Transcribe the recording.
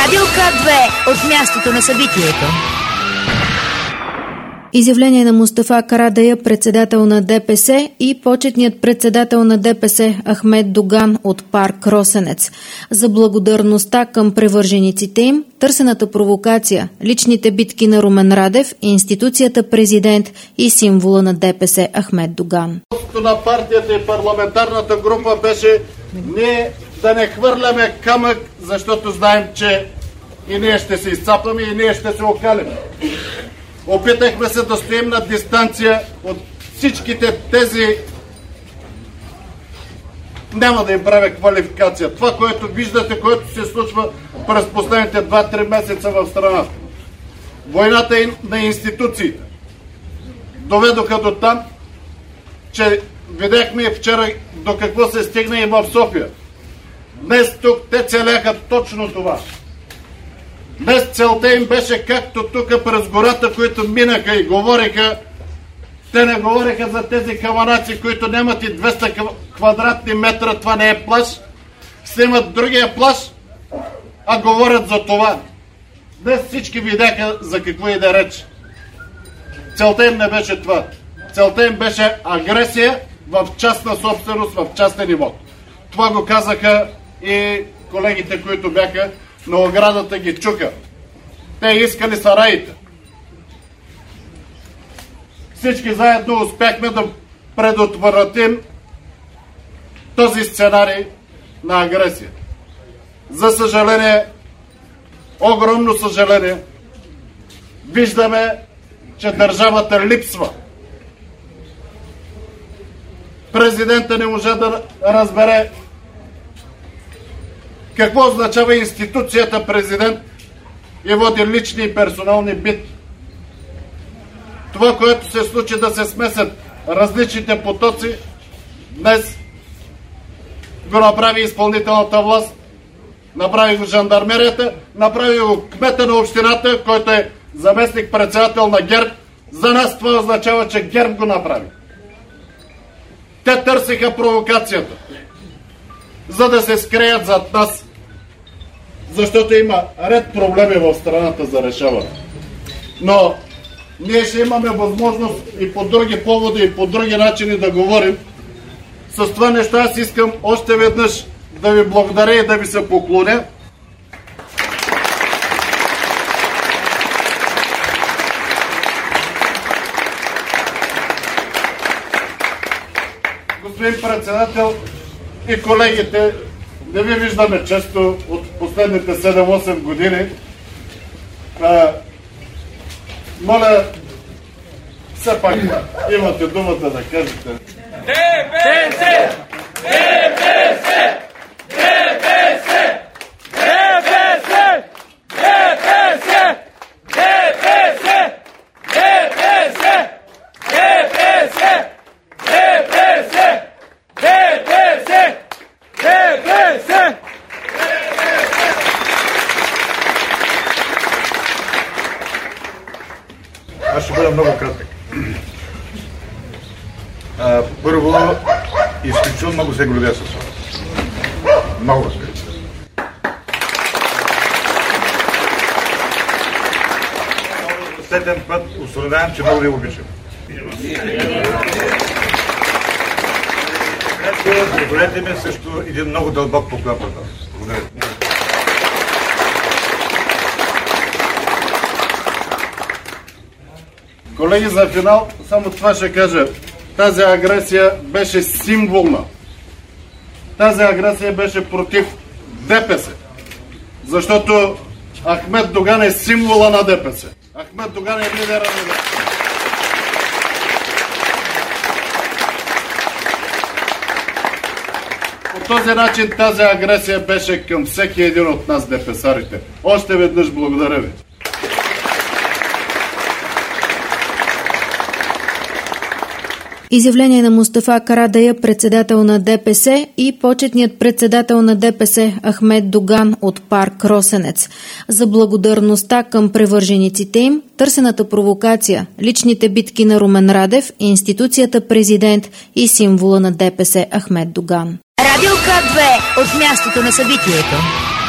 Радио К2 от мястото на събитието. Изявление на Мустафа Карадайъ, председател на ДПС, и почетният председател на ДПС Ахмед Доган от парк Росенец за благодарността към привържениците им, търсената провокация, личните битки на Румен Радев, институцията президент и символа на ДПС Ахмед Доган. На партията и парламентарната група беше ние да не хвърляме камък, защото знаем, че и ние ще се изцапаме и ние ще се окалим. Опитахме се да стоим на дистанция от всичките тези, няма да им правя квалификация. Това, което виждате, което се случва през последните 2-3 месеца в страната. Войната на институциите доведоха до там, че видяхме вчера до какво се стигна и в София. Днес тук те целяха точно това. Днес целта им беше както тук през гората, които минаха и говориха. Те не говориха за тези каманаци, които нямат и 200 квадратни метра, това не е плаж. Снимат другия плаж, а говорят за това. Днес всички видяха за какво и да реч. Целта им не беше това. Целта им беше агресия в частна собственост, в частен имот. Това го казаха и колегите, които бяха на оградата, ги чука. Те искали сараите. Всички заедно успяхме да предотвратим този сценарий на агресия. За съжаление, огромно съжаление, виждаме, че държавата липсва. Президента не може да разбере какво означава институцията президент и води лични и персонални битки. Това, което се случи да се смесят различните потоци, днес го направи изпълнителната власт, направи го жандармерията, направи го кмета на общината, който е заместник-председател на ГЕРБ. За нас това означава, че ГЕРБ го направи. Те търсиха провокацията, за да се скрият зад нас, защото има ред проблеми в страната за решаване. Но ние ще имаме възможност и по други поводи, и по други начини да говорим. С това нещо аз искам още веднъж да ви благодаря и да ви се поклоня. Господин председател и колегите, не ви виждаме често от последните 7-8 години. Моля, все пак имате думата да кажете. ДПС! ДПС! ДПС! ДПС! ДПС! ДПС! ДПС! ДПС! ДПС! ДПС! Аз ще бъда много кратък. Първо, изключително много се гордя с това. Много разбира се. Сетен път установявам, че много ви обичам. Позволете ми също един много дълбок поклон пред вас. Благодаря. Колеги, за финал само това ще кажа. Тази агресия беше символна. Тази агресия беше против ДПС. Защото Ахмед Доган е символа на ДПС. Ахмед Доган е лидера на ДПС. По този начин тази агресия беше към всеки един от нас, депесарите. Още веднъж благодаря ви. Изявление на Мустафа Карадайъ, председател на ДПС, и почетният председател на ДПС Ахмед Доган от парк Росенец за благодарността към привържениците им, търсената провокация, личните битки на Румен Радев, институцията президент и символа на ДПС Ахмед Доган. Радио К2 от мястото на събитието.